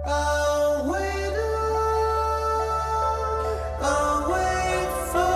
I'll wait I'll wait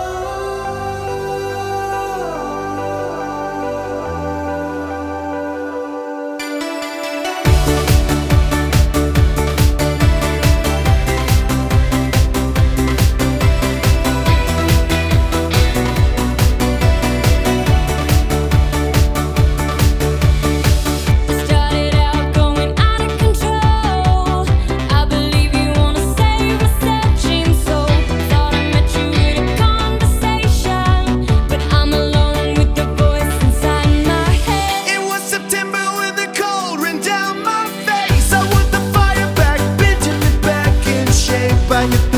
Started out going out of control. I believe you wanna save a searching soul. Thought I met you in a conversation, but I'm alone with the voice inside my head. It was September when the cold ran down my face. I want the fire back, bending me back in shape. I